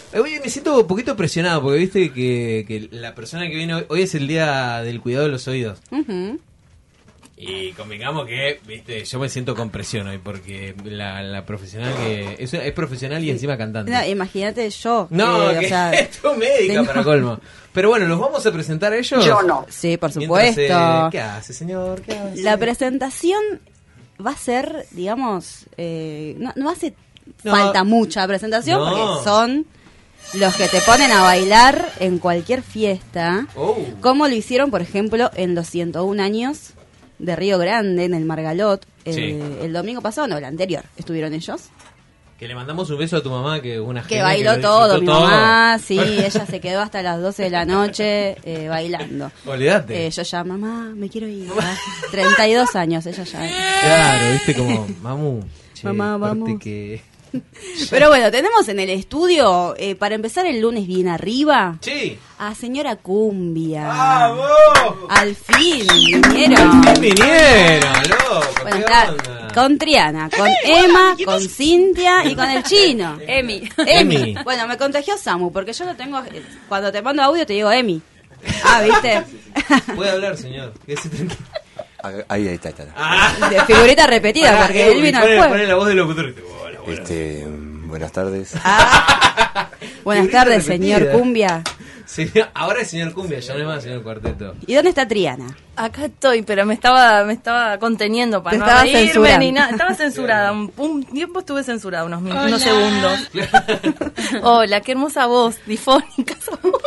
Hoy me siento un poquito presionado porque viste que la persona que viene hoy es el día del cuidado de los oídos. Uh-huh. Y convengamos que, viste, yo me siento con presión hoy porque la profesional que es profesional y encima cantante. No, imagínate yo. No, que o sea, es tu médica para colmo. Pero bueno, ¿los vamos a presentar a ellos? Yo no. Sí, por Mientras, supuesto. ¿qué hace, señor? ¿Qué hace? La presentación va a ser, digamos, no hace No. falta mucha presentación No. porque son los que te ponen a bailar en cualquier fiesta, Oh. como lo hicieron, por ejemplo, en los 101 años de Río Grande, en el Margalot, Sí. el domingo pasado, no, el anterior, estuvieron ellos. Que le mandamos un beso a tu mamá, que una Que genia bailó lo todo, mi disfrutó mamá, sí, ella se quedó hasta las 12 de la noche bailando. Olvídate. Yo ya, mamá, me quiero ir. 32 años, ella ya. Claro, viste como, mamu, che, Mamá, aparte vamos. que... Pero bueno, tenemos en el estudio, para empezar el lunes bien arriba, Sí. a señora Cumbia. ¡Vamos! Al fin vinieron. ¿Quién vinieron, loco? Bueno, ¿Qué está onda? con Triana, con Emma, con Cintia y con el chino. Emi. Emi. Bueno, me contagió Samu, porque yo lo tengo, cuando te mando audio te digo Emi. Ah, ¿viste? Puede hablar, señor. Quédese tranquilo. Ahí está. Ah. De figurita repetida, Pará, porque él vino al pone jueves. la voz del locutor. Hola, hola. Buenas tardes. Buenas Figurita tardes, señor repetida. Cumbia. Sí, ahora es señor Cumbia, ya no es más señor Cuarteto. ¿Y dónde está Triana? Acá estoy, pero me estaba conteniendo para Te no estaba reírme censurando. ni nada. Estaba censurada. Un tiempo estuve censurada, unos segundos. Hola, qué hermosa voz, difónica esa voz.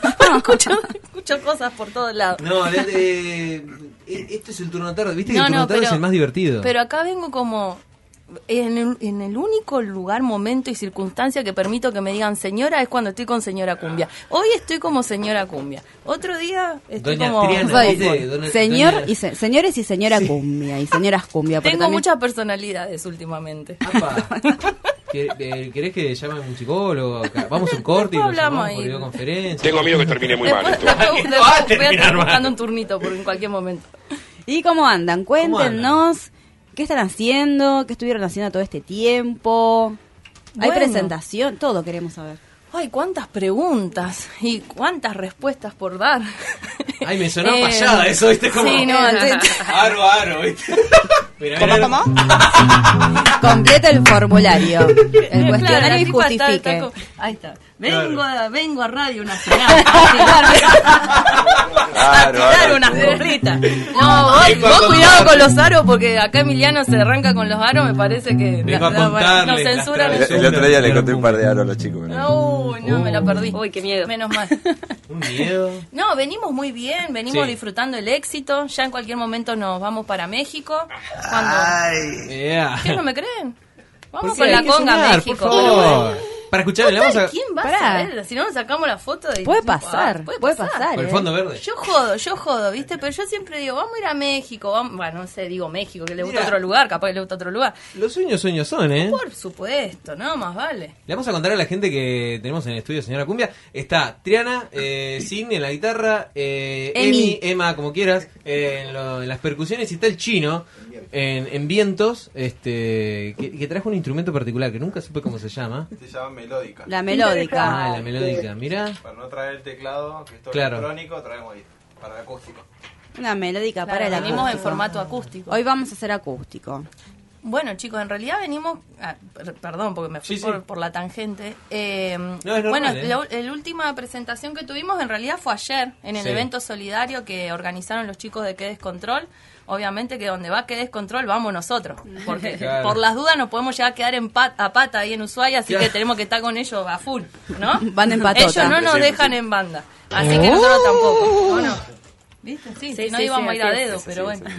Escucho cosas por todos lados. No, esto es el turno tarde. Viste que No, el turno no, tarde es pero- el más divertido. Pero acá vengo como en el único lugar, momento y circunstancia que permito que me digan señora es cuando estoy con señora Cumbia. Hoy estoy como señora Cumbia. Otro día estoy Doña como... Triana, Soy ¿viste? señores y señora Cumbia, y señoras Cumbia. porque Tengo también- muchas personalidades últimamente. Apa. ¿Querés que llame a un psicólogo? Vamos a un corte y Después lo hablamos llamamos por ahí. videoconferencia. Tengo miedo que termine muy mal Después, esto. después No va a voy a terminar estar mal. buscando un turnito en cualquier momento. ¿Y cómo andan? ¿Cómo Cuéntenos qué están haciendo, qué estuvieron haciendo todo este tiempo. Hay Bueno. presentación, todo queremos saber. Ay, cuántas preguntas y cuántas respuestas por dar. Ay, me sonó payada eso, ¿viste? Como... Sí, no, Aro, ¿viste? Mira, ¿Cómo? Complete el formulario, el Claro, cuestionario la y tipa justifique. ahí está. Claro. Vengo a Radio Nacional a tirar unas porritas. No, Vengo a vos cuidado contar. con los aros porque acá Emiliano se arranca con los aros, me parece que Vengo a nos contarles censuran. las El otro día le conté un par de aros a los chicos. Uy, no, me la perdí. Uy, qué miedo. Menos mal. Un miedo. No, venimos muy bien, venimos Sí. disfrutando el éxito. Ya en cualquier momento nos vamos para México. Cuando... Yeah. ¿Qué, no me creen? Vamos Sí, con hay la que conga a soñar, México. por favor. Para escuchar, le vamos a... ¿Quién va Pará. a saber? Si no nos sacamos la foto de... Puede pasar, puede pasar. Por el fondo verde. Yo jodo, ¿viste? Pero yo siempre digo, vamos a ir a México. Bueno, no sé, digo México, que le gusta Mira. otro lugar, capaz que le gusta otro lugar. Los sueños son, ¿eh? Por supuesto, no, más vale. Le vamos a contar a la gente que tenemos en el estudio, señora Cumbia. Está Triana, Sin en la guitarra, Emi, Emma, como quieras, en las percusiones, y está el chino en vientos, que trajo un instrumento particular que nunca supe cómo se llama. Se llama melódica. La Ah, melódica. la melódica, mira. Para no traer el teclado, que es todo Claro. electrónico, traemos para el acústico. Una melódica Claro, para el venimos en acústico. formato acústico. Hoy vamos a hacer acústico. Bueno, chicos, en realidad venimos... perdón, porque me fui Sí, sí. por la tangente. No, es normal, Bueno, ¿eh? la última presentación que tuvimos en realidad fue ayer, en el Sí. evento solidario que organizaron los chicos de Que Descontrol. Obviamente que donde va Que Descontrol vamos nosotros, porque Claro. por las dudas nos podemos llegar a quedar a pata ahí en Ushuaia, así Claro. que tenemos que estar con ellos a full, ¿no? Van en patota. Ellos no nos dejan en banda, así que nosotros tampoco, ¿o no? ¿Viste? Sí, Sí, si no sí, íbamos sí, a ir a así es. dedo, pero bueno.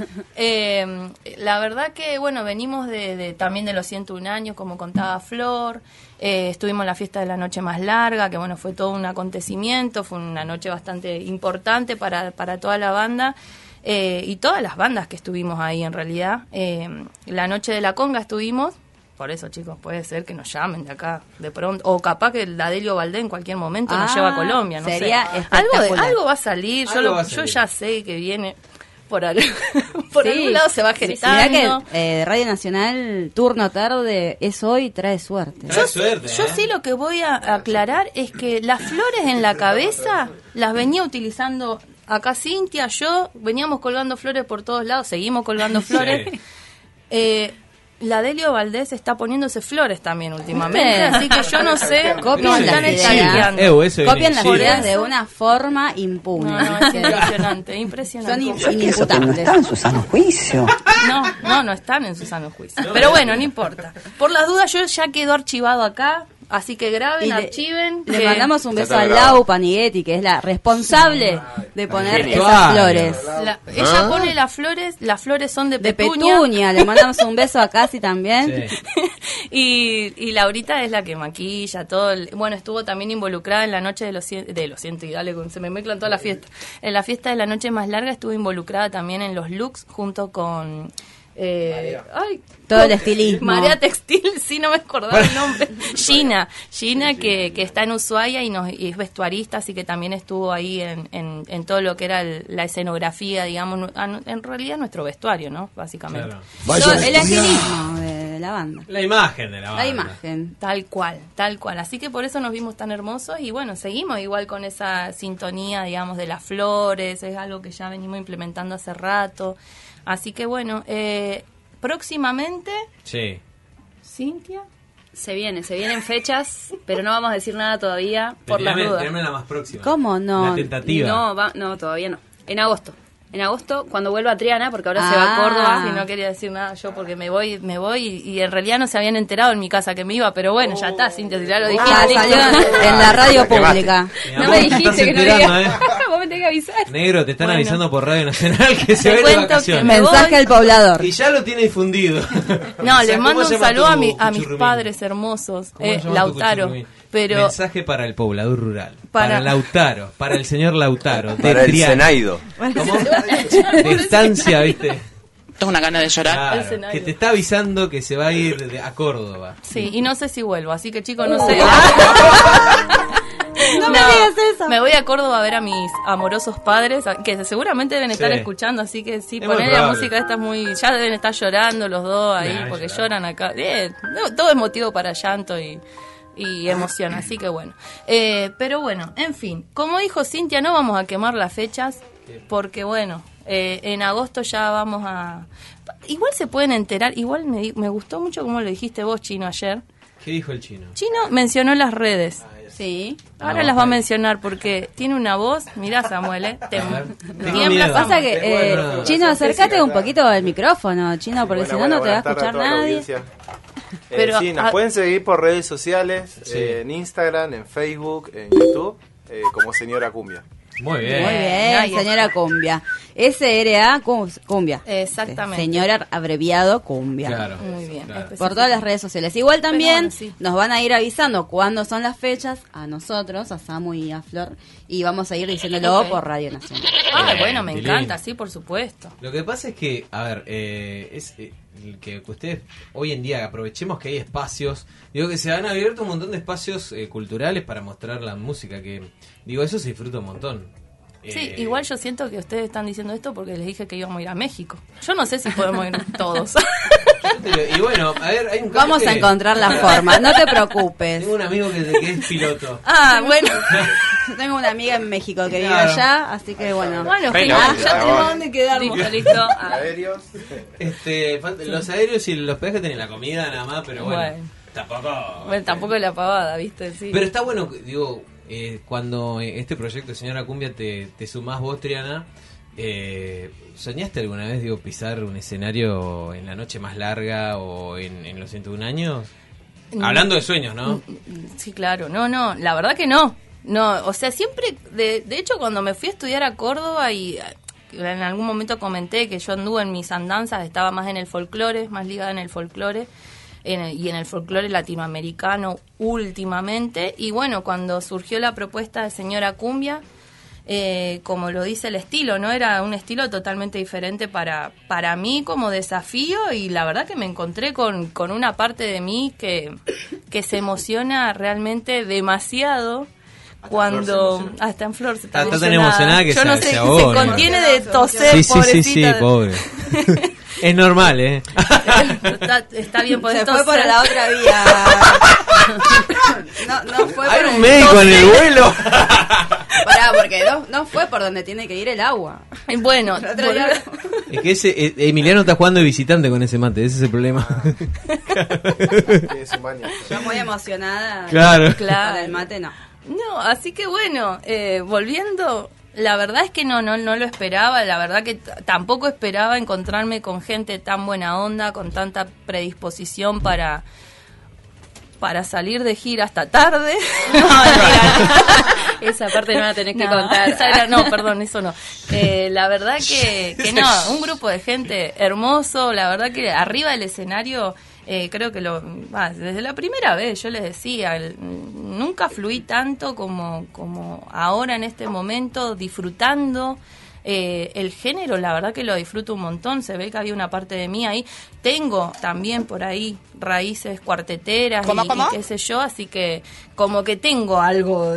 La verdad que, bueno, venimos también de los 101 años, como contaba Flor. Estuvimos en la fiesta de la noche más larga, que bueno, fue todo un acontecimiento, fue una noche bastante importante para toda la banda. Y todas las bandas que estuvimos ahí en realidad. La noche de la conga estuvimos, por eso chicos, puede ser que nos llamen de acá de pronto, o capaz que el Adelio Valdés en cualquier momento nos lleva a Colombia, no sería sé. espectacular. Algo va a salir, Algo va a yo salir. ya sé que viene. por Sí. algún lado se va gestando. Mirá que Radio Nacional, turno tarde, es hoy, trae suerte. Trae suerte, Yo sí lo que voy a aclarar es que las flores en la cabeza las venía utilizando acá Cintia, yo, veníamos colgando flores por todos lados, seguimos colgando flores. Sí. La Delio Valdés está poniéndose flores también últimamente, así que yo no sé, Copian están las stalkeando. ideas. Eso Copian viene las en Chile. ideas de una forma impune. No, es impresionante, impresionante. Son inimputables. en su sano juicio. No están en su sano juicio. Pero bueno, no importa. Por las dudas, yo ya quedó archivado acá, así que graben, archiven. Le que- mandamos un beso está a grabado. Lau Panighetti, que es la responsable de poner Genio. esas flores. Ella pone las flores son de De petunia. Petunia, le mandamos un beso a Casi también. Sí. y Laurita es la que maquilla todo. Bueno, estuvo también involucrada en la noche de los 100 y dale, se me mezclan todas las fiestas. En la fiesta de la noche más larga estuvo involucrada también en los looks junto con... Todo el estilismo. Marea Textil, sí, no me acordaba el nombre. Gina, que está en Ushuaia y es vestuarista, así que también estuvo ahí en todo lo que era la escenografía, digamos, en realidad nuestro vestuario, ¿no? Básicamente. Claro. El estilismo de la banda. La imagen de la banda. La imagen. Tal cual. Así que por eso nos vimos tan hermosos y bueno, seguimos igual con esa sintonía, digamos, de las flores, es algo que ya venimos implementando hace rato. Así que bueno, próximamente, Sí. Cintia. Se vienen fechas, pero no vamos a decir nada todavía por las dudas. Tirame la más próxima. ¿Cómo no? La tentativa. No, todavía no. En agosto, cuando vuelva a Triana, porque ahora se va a Córdoba. Y no quería decir nada yo porque me voy y en realidad no se habían enterado en mi casa que me iba, pero bueno, ya está, Cintia, si ya lo dijiste. listo. Salió en la radio pública. Mi No amor, me te dijiste estás que no enterando, diga. Vos me tenés que avisar. Negro, te están Bueno. avisando por Radio Nacional que se Te va de cuento vacaciones. que me Mensaje voy. al poblador. Y ya lo tiene difundido. No, O sea, les ¿cómo mando un llama saludo tu a mis cuchurrumín? padres hermosos, ¿Cómo llama tu Lautaro. cuchurrumín? Pero Mensaje para el poblador rural. Para- Para Lautaro. Para el señor Lautaro. De Para el Triana. Senaido. ¿Cómo? De estancia, ¿viste? Tengo una gana de llorar. Claro, El Senaido. que te está avisando que se va a ir a Córdoba. sí, y no sé si vuelvo, así que chicos, no sé. No me digas eso. Me voy a Córdoba a ver a mis amorosos padres, que seguramente deben estar Sí. escuchando, así que sí, Es muy poner la probable. música esta es muy... Ya deben estar llorando los dos ahí, Nah, porque llorar. lloran acá. No, todo es motivo para llanto y emoción, así que bueno. Pero bueno, en fin, como dijo Cintia, no vamos a quemar las fechas, porque bueno, en agosto ya vamos a... Igual se pueden enterar, igual me gustó mucho como lo dijiste vos, Chino, ayer. ¿Qué dijo el chino? Chino mencionó las redes. Sí. Ahora Ah, las va a vale. mencionar porque tiene una voz, mirá Samuel, A ver, tengo tiembla. miedo. Pasa que, Bueno. Chino, acércate un poquito al micrófono, Chino, porque si no, no te va a Buenas tardes escuchar toda la nadie. audiencia. Pero, sí, nos ah, pueden seguir por redes sociales, Sí. en Instagram, en Facebook, en YouTube, como Señora Cumbia. Muy bien. Muy bien, Ahí está. señora Cumbia. SRA Cumbia. Exactamente. Señora abreviado Cumbia. Claro. Muy bien. Claro. Por todas las redes sociales. Igual también bueno, sí. nos van a ir avisando cuándo son las fechas a nosotros, a Samu y a Flor, y vamos a ir diciéndolo Ok. por Radio Nacional. Ah, Bien, bueno, me Tilín. encanta, sí, por supuesto. Lo que pasa es que, a ver, es que ustedes hoy en día aprovechemos que hay espacios, digo que se han abierto un montón de espacios culturales para mostrar la música, que digo, eso se disfruta un montón. Sí, igual yo siento que ustedes están diciendo esto porque les dije que íbamos a ir a México. Yo no sé si podemos ir todos. Y bueno, a ver, hay un caso Vamos a que- encontrar la forma, no te preocupes. Tengo un amigo que es piloto. Ah, bueno. Yo tengo una amiga en México que vive Claro. allá, así que bueno. Bueno, Pero, genial, por ya favor. tenemos dónde quedarnos. Listo, listo. Ah, Aéreos. Los aéreos y los peajes tienen la comida nada más, pero bueno, Bueno. tampoco. bueno, tampoco es la pavada, ¿viste? Sí. Pero está bueno, digo, cuando este proyecto Señora Cumbia te sumás vos, Triana, ¿soñaste alguna vez, digo, pisar un escenario en la noche más larga o en los 101 años? Hablando de sueños, ¿no? Sí, claro. No, la verdad que no. No, o sea, siempre, de hecho, cuando me fui a estudiar a Córdoba y en algún momento comenté que yo anduve en mis andanzas, estaba más en el folclore, más ligada en el folclore y en el folclore latinoamericano últimamente. Y bueno, cuando surgió la propuesta de Señora Cumbia, como lo dice el estilo, ¿no? Era un estilo totalmente diferente para mí como desafío y la verdad que me encontré con una parte de mí que se emociona realmente demasiado cuando hasta en Flor se está tan emocionada que yo no se sé, ahogó, se ¿no? contiene de toser, Sí, pobrecita. pobre. Es normal, Está bien, podés Se fue toser. por la otra vía. No fue por Hay un el médico en el vuelo. Pará, porque no fue por donde tiene que ir el agua. Bueno, Otro día- Es que Emiliano está jugando de visitante con ese mate, ese es el problema. Tiene su maña. Yo muy emocionada. Claro. Claro. Con el mate no. No, así que bueno, volviendo, la verdad es que no lo esperaba, la verdad que tampoco esperaba encontrarme con gente tan buena onda, con tanta predisposición para salir de gira hasta tarde. No, mentira. Esa parte no la tenés que contar. No, perdón, eso no. La verdad que no, un grupo de gente hermoso, la verdad que arriba del escenario, creo que desde la primera vez yo les decía, nunca fluí tanto como ahora en este momento, disfrutando. El género, la verdad que lo disfruto un montón, se ve que había una parte de mí ahí. Tengo también por ahí raíces cuarteteras y qué sé yo, así que como que tengo algo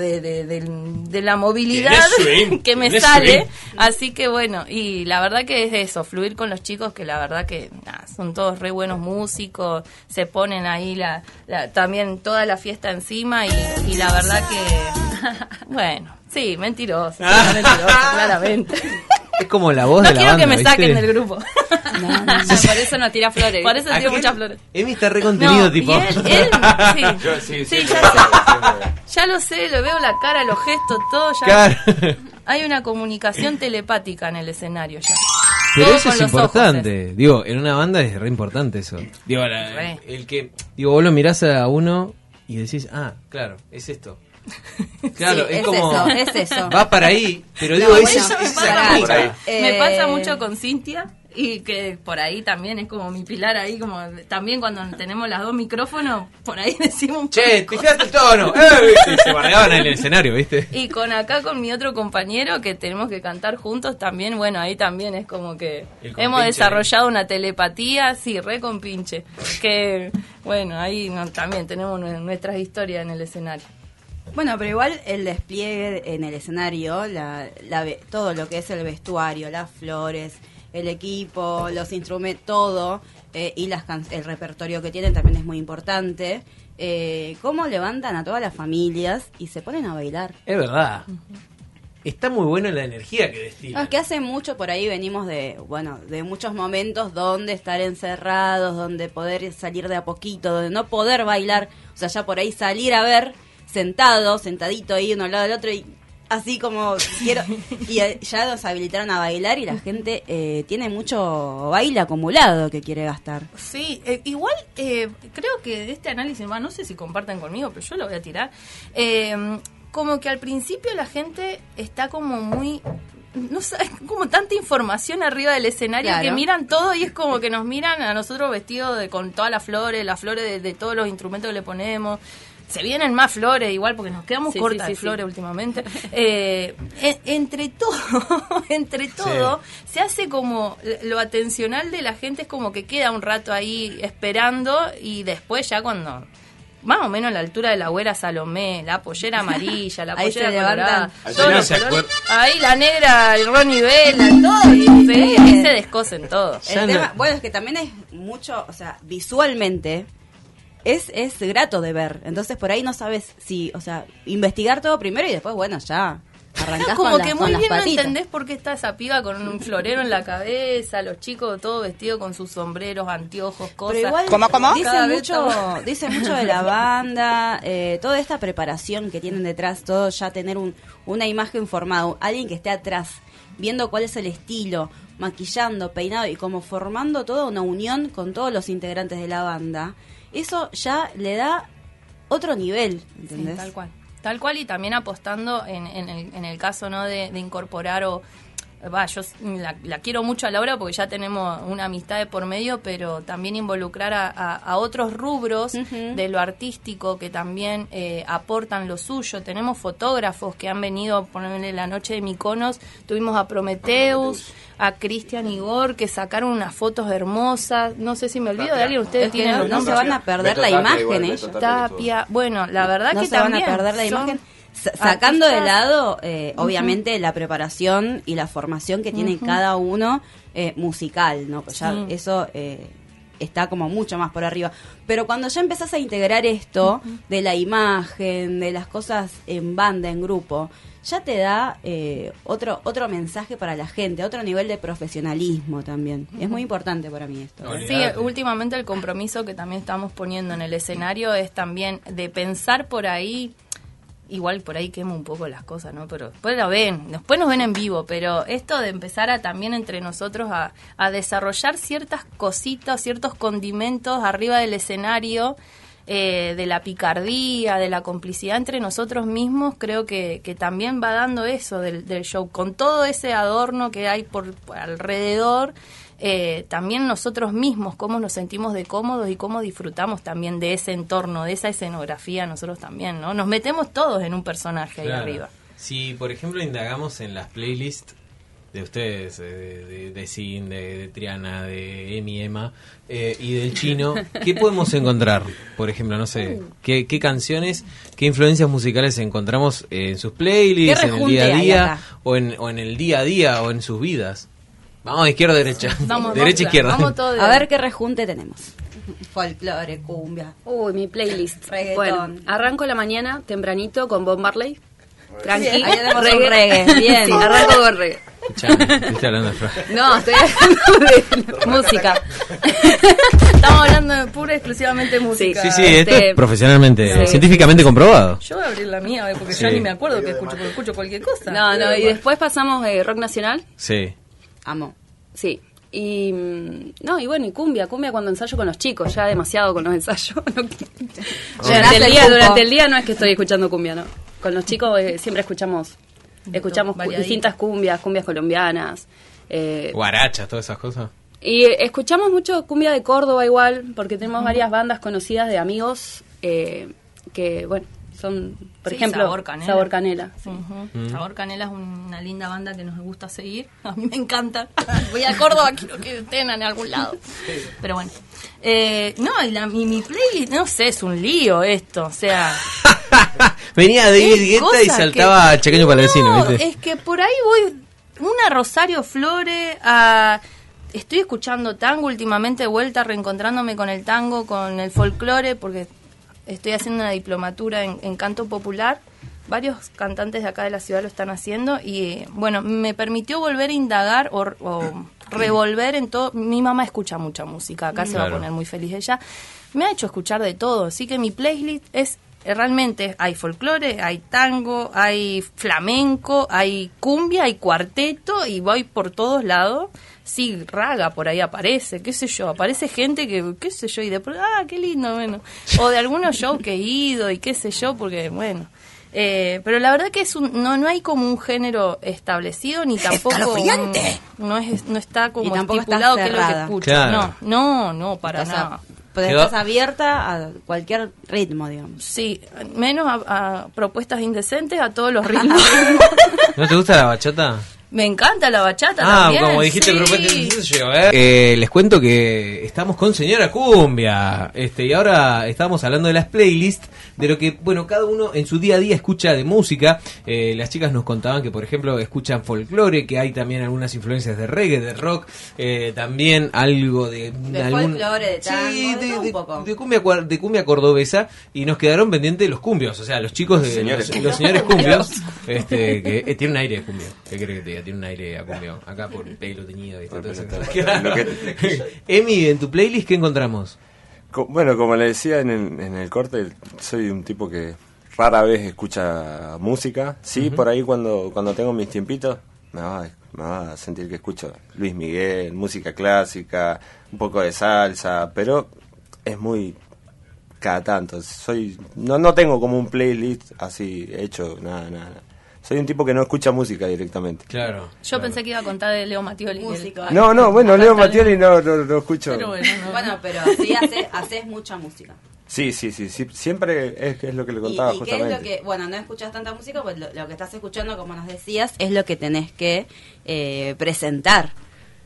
de la movilidad que me sale, así que bueno, y la verdad que es eso, fluir con los chicos, que la verdad que son todos re buenos músicos, se ponen ahí también toda la fiesta encima y la verdad que bueno, sí, mentiroso, claramente. Es como la voz No de la quiero banda, que me ¿viste? saquen del grupo. No, por eso no tira flores. Por eso tiro Aquí muchas flores. Emi está re contenido, No, tipo. y él sí. Yo, sí, Sí, siempre, ya Ya lo sé, le veo la cara, los gestos, todo ya. Claro. Hay una comunicación telepática en el escenario ya. Pero Todo eso con es los ojos importante. Digo, en una banda es re importante eso. Digo, Re. vos lo mirás a uno y decís, claro, es esto. Claro, Sí, es como. es eso. Va para ahí, pero No, digo, bueno, esa es la pará. pica. Me pasa mucho con Cintia y que por ahí también es como mi pilar ahí, como también cuando tenemos las dos micrófonos, por ahí decimos... Che, te fijaste el tono. Se bardeaban en el escenario, ¿viste? Y con mi otro compañero que tenemos que cantar juntos también, bueno, ahí también es como que El hemos compinche, desarrollado una telepatía, sí, re compinche, que bueno, ahí también tenemos nuestras historias en el escenario. Bueno, pero igual el despliegue en el escenario, todo lo que es el vestuario, las flores, el equipo, los instrumentos, todo, y el repertorio que tienen también es muy importante. Cómo levantan a todas las familias y se ponen a bailar. Es verdad. Está muy buena la energía que destila. No, es que hace mucho por ahí venimos de muchos momentos donde estar encerrados, donde poder salir de a poquito, donde no poder bailar, o sea, ya por ahí salir a ver sentadito ahí uno al lado del otro y así como quiero, y ya nos habilitaron a bailar y la gente tiene mucho baile acumulado que quiere gastar. Sí, igual creo que de este análisis, no sé si compartan conmigo, pero yo lo voy a tirar. Como que al principio la gente está como muy... No sé, como tanta información arriba del escenario, Claro. que miran todo y es como que nos miran a nosotros vestidos con todas las flores de todos los instrumentos que le ponemos. Se vienen más flores igual porque nos quedamos Sí, cortas sí, de sí, flores sí. últimamente. Entre todo, se hace como lo atencional de la gente, es como que queda un rato ahí esperando y después ya cuando... Más o menos a la altura de la güera Salomé, la pollera amarilla, la Ahí pollera se levantan. colorada, Ahí todos no los se colores. acuerda. Ahí la negra, el Ronnie Vela, todo, sí, ahí se descosen todos. Ya El no- tema, bueno, es que también es mucho, o sea, visualmente es grato de ver. Entonces por ahí no sabes si, o sea, investigar todo primero y después, bueno, ya arrancás Como con, que con muy las bien no patitas. entendés por qué está esa piba con un florero en la cabeza, los chicos todos vestidos con sus sombreros, anteojos, cosas. Pero igual Cada dice vez dice mucho de la banda, toda esta preparación que tienen detrás, todo ya tener una imagen formada, alguien que esté atrás, viendo cuál es el estilo, maquillando, peinado y como formando toda una unión con todos los integrantes de la banda. Eso ya le da otro nivel, ¿entendés? Sí, tal cual, y también apostando en el caso, ¿no?, de incorporar yo la quiero mucho a Laura porque ya tenemos una amistad de por medio, pero también involucrar a otros rubros de lo artístico que también aportan lo suyo. Tenemos fotógrafos que han venido a ponerle la noche de Mykonos, tuvimos a Prometheus, a Cristian Igor, que sacaron unas fotos hermosas. No sé si me olvido de alguien, ustedes Es que tienen no los se nombres. van a perder Beto la Tapia imagen, igual, ¿eh? Beto Tapia que Tapia, bueno, la verdad No que se van a también perder la son- imagen. Sacando de lado, obviamente, la preparación y la formación que tiene cada uno musical, ¿no? Pues ya eso está como mucho más por arriba. Pero cuando ya empezás a integrar esto de la imagen, de las cosas en banda, en grupo, ya te da otro mensaje para la gente, otro nivel de profesionalismo también. Es muy importante para mí esto. Sí, últimamente el compromiso que también estamos poniendo en el escenario es también de pensar por ahí. Igual por ahí quemo un poco las cosas, ¿no? Pero después después nos ven en vivo, pero esto de empezar a también entre nosotros a desarrollar ciertas cositas, ciertos condimentos arriba del escenario, de la picardía, de la complicidad entre nosotros mismos, creo que también va dando eso del show, con todo ese adorno que hay por alrededor. También nosotros mismos, cómo nos sentimos de cómodos y cómo disfrutamos también de ese entorno, de esa escenografía, nosotros también, ¿no? Nos metemos todos en un personaje ahí arriba. Si, por ejemplo, indagamos en las playlists de ustedes, de Sin, de Triana, de Emi, Emma y del Chino, ¿qué podemos encontrar? Por ejemplo, no sé, ¿qué canciones, qué influencias musicales encontramos en sus playlists, en el día a día, o en el día a día, o en sus vidas? Vamos, izquierda, derecha. Derecha, izquierda. A ver qué rejunte tenemos. Folclore, cumbia. Uy, mi playlist. Reggaetón. Bueno, arranco la mañana tempranito con Bob Marley. Tranqui. Bien, ahí tenemos un reggae. Bien. Sí, arranco con reggae. Estoy hablando de Flor. No, estoy hablando de música. Estamos hablando de pura y exclusivamente música. Sí, esto es profesionalmente, científicamente comprobado. Yo voy a abrir la mía, porque ya ni me acuerdo que escucho, porque escucho cualquier cosa. No, y después pasamos rock nacional. Sí. Amo. Sí. Y y bueno, y cumbia cuando ensayo con los chicos, ya demasiado con los ensayos. Durante el día no es que estoy escuchando cumbia, no. Con los chicos siempre escuchamos distintas cumbias colombianas, Guarachas, todas esas cosas. y escuchamos mucho cumbia de Córdoba igual, porque tenemos varias bandas conocidas de amigos que bueno, son, por ejemplo, Sabor Canela. Sí. Sabor Canela es una linda banda que nos gusta seguir. A mí me encanta. Voy a Córdoba, quiero que estén en algún lado. Pero bueno. Y mi playlist, no sé, es un lío esto. O sea... Venía David Guetta y saltaba Chaqueño para el vecino, ¿viste? Es que por ahí voy... Una Rosario Flores estoy escuchando tango últimamente, de vuelta, reencontrándome con el tango, con el folclore, porque... Estoy haciendo una diplomatura en canto popular. Varios cantantes de acá de la ciudad lo están haciendo. Y bueno, me permitió volver a indagar o revolver en todo. Mi mamá escucha mucha música. Acá se va a poner muy feliz ella. Me ha hecho escuchar de todo. Así que mi playlist es realmente... Hay folclore, hay tango, hay flamenco, hay cumbia, hay cuarteto. Y voy por todos lados. Sí, raga por ahí aparece, qué sé yo, aparece gente que, qué sé yo, y de qué lindo, bueno, o de algunos shows que he ido y qué sé yo, porque, bueno, pero la verdad que no hay como un género establecido, ni tampoco no está como estipulado qué es lo que escucho, claro. no, para nada. Estás abierta a cualquier ritmo, digamos. Sí, menos a propuestas indecentes, a todos los ritmos. ¿No te gusta la bachata? Me encanta la bachata también. Como dijiste, sí. Les cuento que estamos con Señora Cumbia. Y ahora estamos hablando de las playlists, de lo que, bueno, cada uno en su día a día escucha de música. Las chicas nos contaban que, por ejemplo, escuchan folclore, que hay también algunas influencias de reggae, de rock, también algo de folclore, de tango, un poco. De cumbia cordobesa, y nos quedaron pendientes los cumbios, o sea, los chicos de los señores cumbios, que tiene un aire de cumbia. ¿Qué crees que te diga? Tiene un aire a cumbio. Acá por el pelo teñido, ¿viste? Emi, en tu playlist, ¿qué encontramos? Bueno, como le decía en el corte, soy un tipo que rara vez escucha música. Sí, por ahí cuando tengo mis tiempitos, me va a sentir que escucho Luis Miguel, música clásica, un poco de salsa, pero es muy cada tanto. No tengo como un playlist así hecho, nada. Soy un tipo que no escucha música directamente. Claro. Yo pensé que iba a contar de Leo Mattioli. Música. No, bueno, Leo Mattioli no escucho. Pero bueno, pero sí haces mucha música. Sí, siempre es lo que le contaba justamente. ¿Y qué es lo que, bueno, no escuchas tanta música, pues lo que estás escuchando, como nos decías, es lo que tenés que presentar.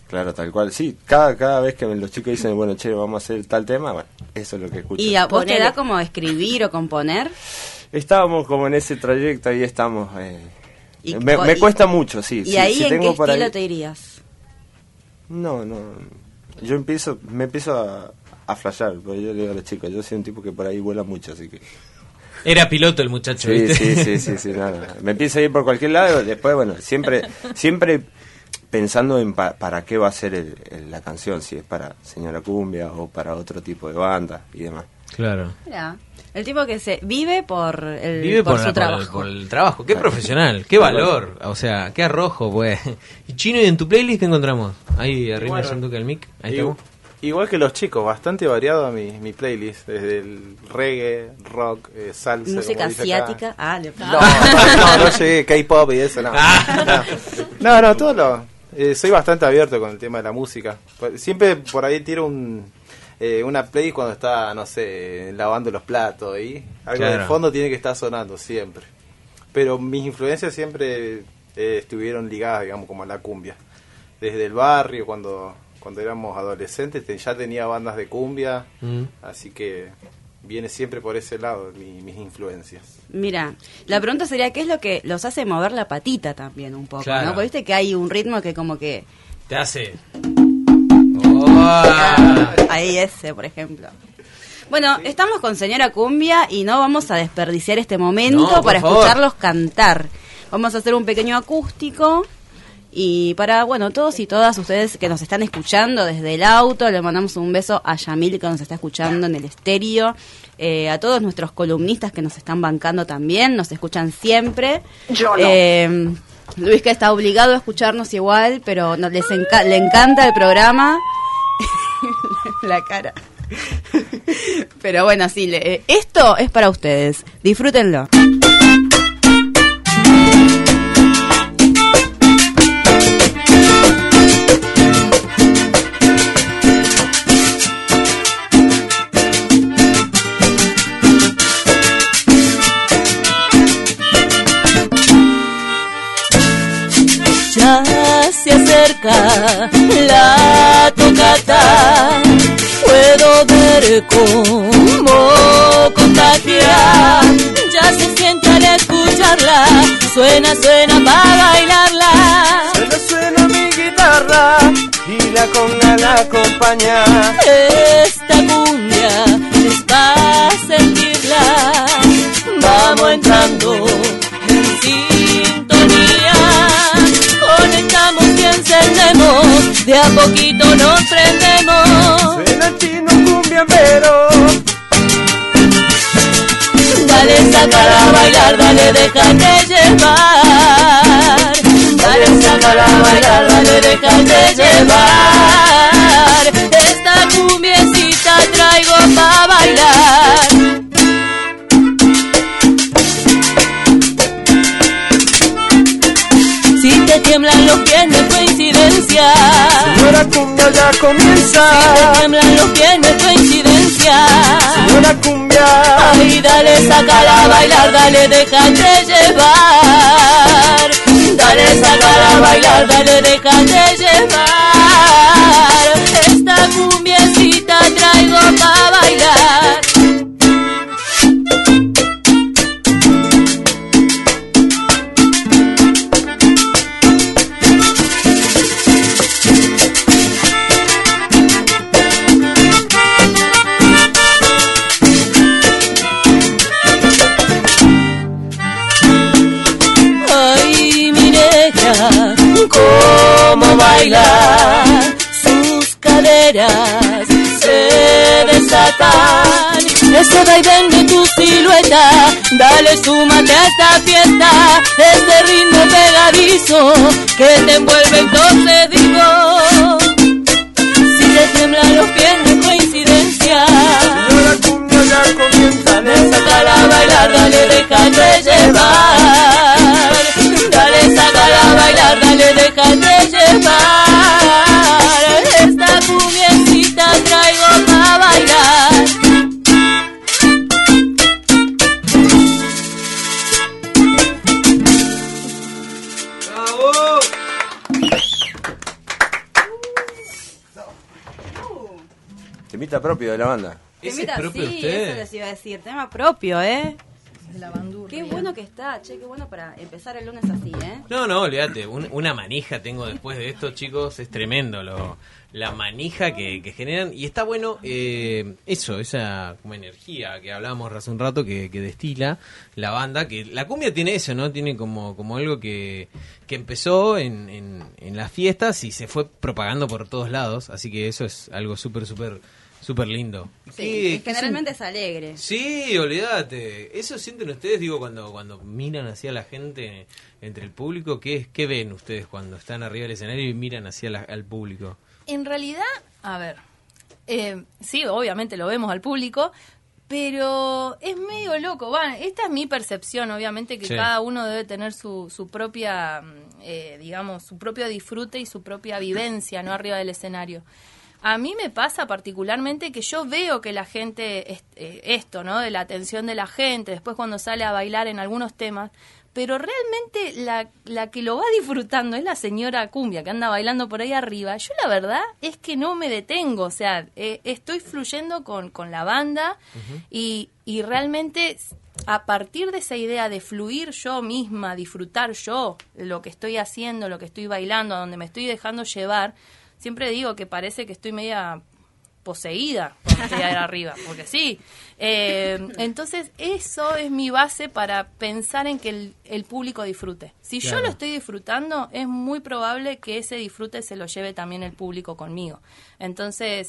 Claro, tal cual. Sí, cada vez que los chicos dicen, bueno, che, vamos a hacer tal tema, bueno, eso es lo que escucho. ¿Y a vos te da como escribir o componer? Estábamos como en ese trayecto, ahí estamos. Me cuesta mucho, sí. ¿Y ahí en qué estilo te irías? No. Yo me empiezo a flashear, porque yo le digo a los chicos, yo soy un tipo que por ahí vuela mucho, así que... Era piloto el muchacho, sí, ¿viste? Sí, no. Me empiezo a ir por cualquier lado, después, bueno, siempre pensando en para qué va a ser la canción, si es para Señora Cumbia o para otro tipo de banda y demás. Claro. Mira, el tipo que se vive por su trabajo. Por el trabajo. Qué profesional, qué valor, o sea, qué arrojo, pues. Y Chino, ¿y en tu playlist qué encontramos? Ahí arriba del toque el mic, ahí estamos. Igual que los chicos, bastante variado mi playlist, desde el reggae, rock, salsa. Música asiática. No llegué, K-pop y eso, no. No, todo lo... soy bastante abierto con el tema de la música. Siempre por ahí tiro una playlist cuando está, no sé, lavando los platos y algo de fondo tiene que estar sonando siempre. Pero mis influencias siempre estuvieron ligadas, digamos, como a la cumbia. Desde el barrio, cuando éramos adolescentes, ya tenía bandas de cumbia, así que viene siempre por ese lado mis influencias. Mira, la pregunta sería, ¿qué es lo que los hace mover la patita también un poco? Claro. ¿No? Porque viste que hay un ritmo que como que... Te hace... Ahí ese, por ejemplo. Bueno, estamos con Señora Cumbia y no vamos a desperdiciar este momento para escucharlos cantar. Vamos a hacer un pequeño acústico y para, bueno, todos y todas ustedes que nos están escuchando desde el auto, le mandamos un beso a Yamil que nos está escuchando en el estéreo, a todos nuestros columnistas que nos están bancando también, nos escuchan siempre. Yo no. Luis que está obligado a escucharnos igual, pero le encanta el programa. La cara. Pero bueno, sí, esto es para ustedes. Disfrútenlo. Ya se acerca la tocata, puedo ver cómo contagia, ya se siente al escucharla, suena para bailarla. Suena mi guitarra y la conga la acompaña. Esta cumbia es para sentirla, vamos entrando en sintonía. Conectamos y encendemos, de a poquito nos prendemos. Suena el chino cumbiambero. Dale, sácala a bailar, dale, déjate llevar. Dale, sácala a bailar, dale, déjate llevar. Esta cumbiecita traigo pa' bailar. Si te tiemblan los pies no es coincidencia. Señora Cumbia ya comienza. Si te tiemblan los pies no es coincidencia. Señora Cumbia. Ay, dale, sácala a bailar, dale, déjate llevar. Dale, sácala a bailar, dale, déjate llevar. Esta cumbiecita traigo pa' bailar. Cómo baila, sus caderas se desatan. Ese vaivén de tu silueta, dale, súmate a esta fiesta. Este ritmo pegadizo que te envuelve, entonces digo, si te tiemblan los pies no es coincidencia. Señora Cumbia ya comienza. Sácala a bailar, dale, déjate llevar. Dale, sácala a bailar, dale, déjate llevar. Esta cumbiecita traigo pa' bailar. temita propio de la banda. ¿Ese es propio de sí, ustedes? eso les iba a decir, tema propio, De la bandurria. Qué bueno que está, che, qué bueno para empezar el lunes así, No, olvídate, una manija tengo después de esto, chicos, es tremendo la manija que generan, y está bueno esa como energía que hablábamos hace un rato que destila la banda, que la cumbia tiene eso, ¿no? Tiene como algo que empezó en las fiestas y se fue propagando por todos lados, así que eso es algo súper lindo. Sí, generalmente es alegre. Sí, olvídate. Eso sienten ustedes, digo, cuando miran hacia la gente entre el público. ¿Qué ven ustedes cuando están arriba del escenario y miran hacia al público? En realidad, a ver, sí, obviamente lo vemos al público, pero es medio loco. Bueno, esta es mi percepción, obviamente que cada uno debe tener su propia, digamos, su propio disfrute y su propia vivencia, ¿no? Arriba del escenario. A mí me pasa particularmente que yo veo que la gente, esto, ¿no? De la atención de la gente, después cuando sale a bailar en algunos temas, pero realmente la que lo va disfrutando es la señora Cumbia, que anda bailando por ahí arriba. Yo la verdad es que no me detengo, o sea, estoy fluyendo con la banda y realmente a partir de esa idea de fluir yo misma, disfrutar yo lo que estoy haciendo, lo que estoy bailando, a donde me estoy dejando llevar. Siempre digo que parece que estoy media poseída cuando estoy ahí arriba, porque sí. Entonces, eso es mi base para pensar en que el público disfrute. Si yo lo estoy disfrutando, es muy probable que ese disfrute se lo lleve también el público conmigo. Entonces,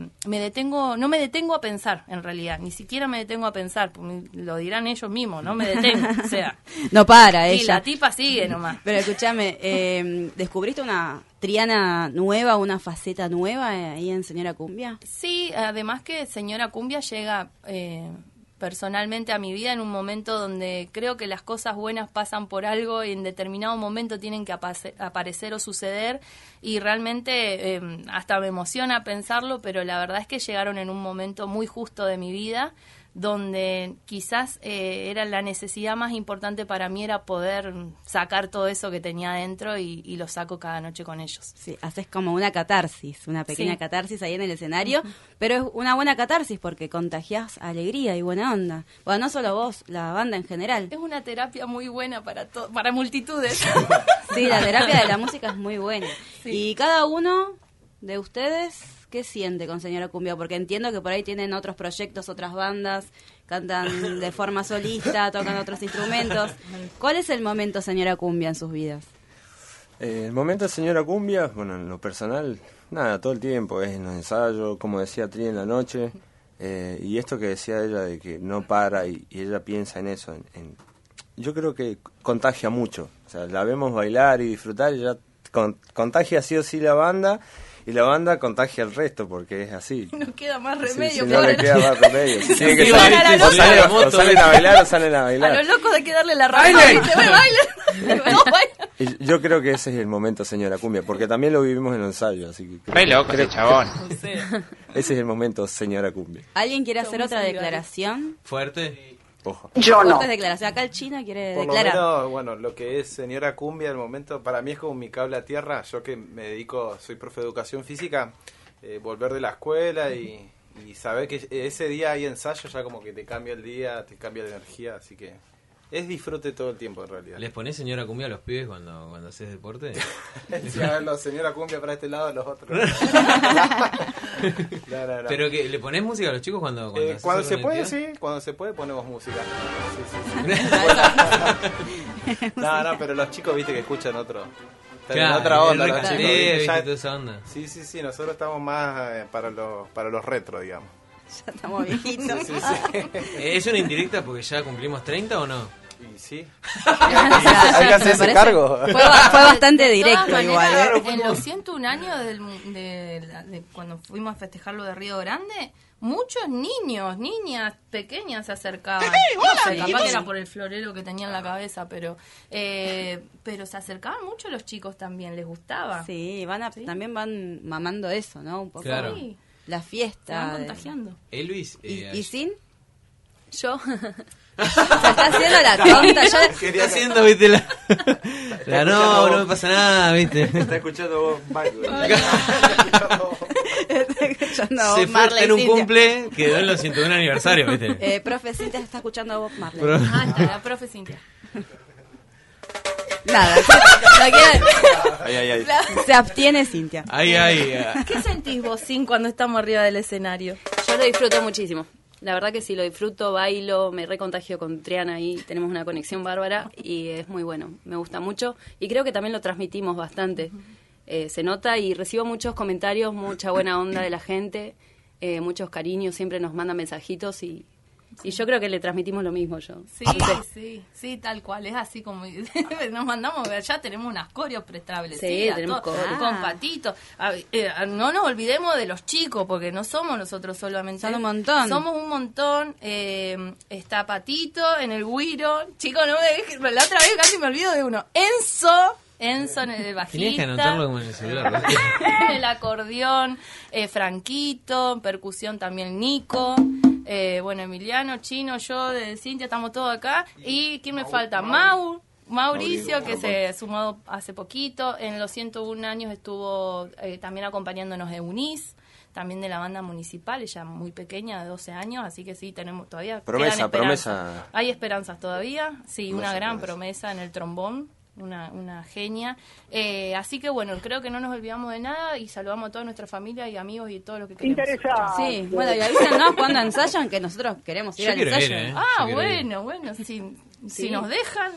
no me detengo a pensar, en realidad. Ni siquiera me detengo a pensar, lo dirán ellos mismos, no me detengo. O sea, no para y ella. la tipa sigue nomás. Pero escúchame, ¿descubriste una Triana nueva, una faceta nueva ahí en Señora Cumbia? Sí, además que Señora Cumbia llega personalmente a mi vida en un momento donde creo que las cosas buenas pasan por algo y en determinado momento tienen que aparecer o suceder, y realmente hasta me emociona pensarlo, pero la verdad es que llegaron en un momento muy justo de mi vida, donde quizás era la necesidad más importante para mí, era poder sacar todo eso que tenía adentro y lo saco cada noche con ellos. Sí, haces como una catarsis, una pequeña catarsis ahí en el escenario, pero es una buena catarsis porque contagiás alegría y buena onda. Bueno, no solo vos, la banda en general. Es una terapia muy buena para multitudes. Sí, la terapia de la música es muy buena. Sí. Y cada uno de ustedes, ¿qué siente con Señora Cumbia? Porque entiendo que por ahí tienen otros proyectos, otras bandas, cantan de forma solista, tocan otros instrumentos. ¿Cuál es el momento Señora Cumbia en sus vidas? El momento Señora Cumbia, bueno, en lo personal, nada, todo el tiempo, es en los ensayos, como decía Tri en la noche, y esto que decía ella de que no para y ella piensa en eso, yo creo que contagia mucho. O sea, la vemos bailar y disfrutar y ya contagia sí o sí la banda, y la banda contagia al resto, porque es así. No queda más remedio. Sí, no le queda más remedio. Sí, tiene que salir, o salen a bailar o salen a bailar. A los locos hay que darle la razón. ¡Bailen! Y yo creo que ese es el momento Señora Cumbia, porque también lo vivimos en los ensayos, así que... ¡Re loco ese chabón! Ese es el momento Señora Cumbia. ¿Alguien quiere hacer otra declaración? ¿Fuerte? Ojo. Yo no. Declaración. Acá el chino quiere declarar. Por lo menos, bueno, lo que es Señora Cumbia, el momento, para mí es como mi cable a tierra. Yo que me dedico, soy profe de educación física, volver de la escuela y saber que ese día hay ensayo, ya como que te cambia el día, te cambia la energía, así que es disfrute todo el tiempo en realidad. ¿Les ponés Señora Cumbia a los pibes cuando haces deporte? Sí, a ver, Señora Cumbia para este lado, los otros. No. ¿Pero que le ponés música a los chicos cuando se puede, sí, cuando se puede ponemos música. Sí. No, pero los chicos, viste, que escuchan otro. Claro, otra onda, los chicos. Toda esa onda. Sí, nosotros estamos más para los retro, digamos. Ya estamos viejitos. Sí. ¿Es una indirecta porque ya cumplimos 30 o no? Y sí. Hay que hacer ese cargo. Fue bastante directo manera, igual. En los 101 años de cuando fuimos a festejar lo de Río Grande, muchos niños, niñas pequeñas se acercaban. Capaz que era por el florero que tenía en la cabeza, pero se acercaban mucho los chicos también, les gustaba. Sí, también van mamando eso, ¿no? Un poco. Claro. Sí. La fiesta. Se van contagiando. Luis. ¿Y Sin? Yo. Se está haciendo la tonta. Está haciendo, viste, no me pasa nada, viste. Está escuchando vos, Michael. escuchando se Bob fue Marley. en un Cintia. cumple, quedó en los 101 aniversario, ¿viste? Profe Cintia está escuchando a Bob Marley. Está, la profe Cintia. Nada, no quiere- Ay. se abstiene Cintia. Ahí. ¿Qué sentís vos, Sin, cuando estamos arriba del escenario? Yo lo disfruto muchísimo. La verdad que sí, lo disfruto, bailo, me recontagio con Triana ahí, tenemos una conexión bárbara y es muy bueno, me gusta mucho y creo que también lo transmitimos bastante. Se nota y recibo muchos comentarios, mucha buena onda de la gente, muchos cariños, siempre nos mandan mensajitos y yo creo que le transmitimos lo mismo yo. Sí, tal cual, es así como nos mandamos, ya tenemos unas coreos preestablecidas, Sí, tenemos coreos. con Patito. No nos olvidemos de los chicos, porque no somos nosotros solamente. Son un montón. Somos un montón. Está Patito en el güiro. Chicos, no me dejes, la otra vez casi me olvido de uno. Enzo en el bajista. Tenías que anotarlo como en el celular, ¿no? En el acordeón, Franquito, en percusión también Nico, bueno, Emiliano, Chino, yo, de Cintia, estamos todos acá. ¿Y quién me falta? Mauricio, que se sumó hace poquito. En los 101 años estuvo también acompañándonos Eunice, también de la banda municipal, ella muy pequeña, de 12 años, así que sí, tenemos todavía... Promesa. Hay esperanzas todavía, sí, una gran promesa en el trombón. Una genia. Así que bueno, creo que no nos olvidamos de nada y saludamos a toda nuestra familia y amigos y todo lo que queremos. Sí, bueno, y avísenos cuando ensayan, que nosotros queremos ir Yo al quiero ensayo. ir, Bueno, si nos dejan,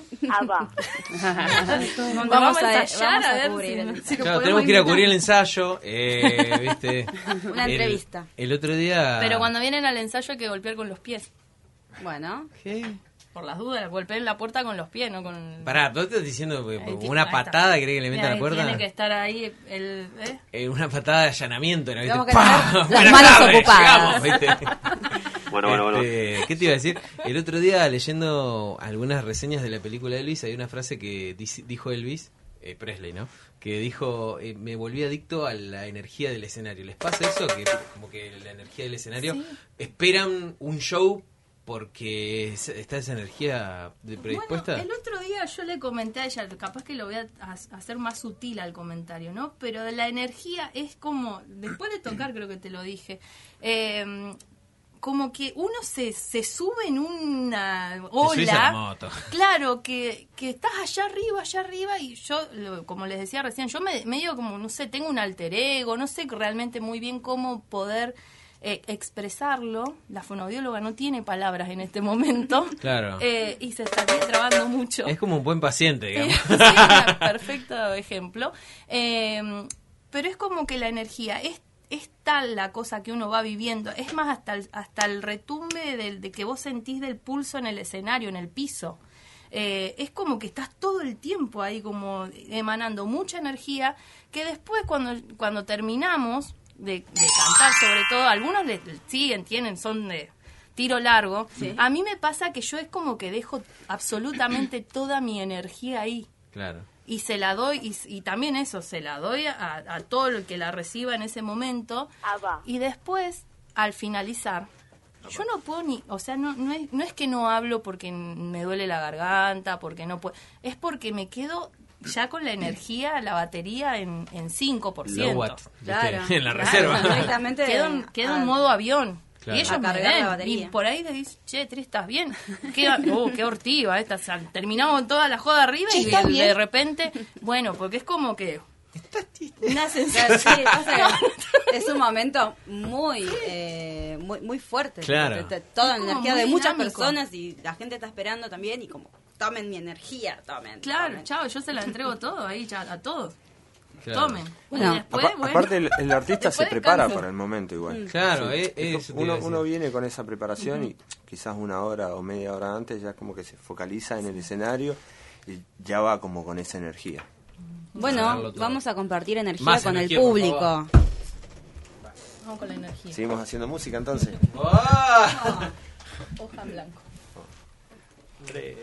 Vamos a ensayar a ver cubrir el si Claro, nos tenemos que ir a invitar. cubrir el ensayo, ¿viste? Una entrevista. El otro día... Pero cuando vienen al ensayo hay que golpear con los pies. Bueno, ¿Qué? Por las dudas, golpeen la puerta con los pies, no con... Pará, ¿vos estás diciendo que Ahí una está. patada querés que le metan a la puerta? Tiene que estar ahí Una patada de allanamiento, ¿no? ¿Viste? Tenemos que ¡Pah! tener las Buenas manos tardes, ocupadas. llegamos, ¿viste? Bueno. ¿Qué te iba a decir? El otro día, leyendo algunas reseñas de la película de Elvis, hay una frase que dijo Elvis, Presley, ¿no? Que dijo, me volví adicto a la energía del escenario. ¿Les pasa eso? Que como que la energía del escenario, esperan un show porque está esa energía predispuesta. Bueno, el otro día yo le comenté a ella, capaz que lo voy a hacer más sutil al comentario, ¿no? Pero de la energía es como, después de tocar creo que te lo dije, como que uno se sube en una subís a la ola, moto. claro, que estás allá arriba, y yo, como les decía recién, yo medio como, no sé, tengo un alter ego, no sé realmente muy bien cómo poder expresarlo. La fonoaudióloga no tiene palabras en este momento. Claro. Y se estaría trabando mucho. Es como un buen paciente, digamos. Sí, perfecto ejemplo. Pero es como que la energía es tal la cosa que uno va viviendo. Es más, hasta el retumbe de que vos sentís del pulso en el escenario, en el piso. Es como que estás todo el tiempo ahí como emanando mucha energía, que después cuando terminamos de cantar, sobre todo, algunos tienen, son de tiro largo. Sí. A mí me pasa que yo es como que dejo absolutamente toda mi energía ahí. Claro. Y se la doy, y también eso, se la doy a todo el que la reciba en ese momento. Y después, al finalizar, yo no puedo o sea, no es que no hablo porque me duele la garganta, porque no puedo, es porque me quedo ya con la energía, la batería en 5%. Watt, claro, en la reserva. Directamente quedo en modo avión. Claro. Y ellos me ven, y por ahí le dicen, che, Tri, ¿estás bien? Qué hortiva esta. Terminamos toda la joda arriba y de repente, bueno, porque es como que una sensación. Sí, es un momento muy fuerte. Claro. Toda la energía de muchas dinámico. personas y la gente está esperando también y como, tomen mi energía, tomen. Claro, chao, yo se la entrego todo ahí ya a todos. Claro. Tomen. Bueno, y después, aparte el artista se después prepara descanso. para el momento igual. Claro, Sí. Uno viene con esa preparación y quizás una hora o media hora antes ya como que se focaliza en el escenario y ya va como con esa energía. Bueno, vamos a compartir energía Más con energía, el por público. favor. Vamos con la energía. Seguimos haciendo música entonces. Hoja en blanco. 3,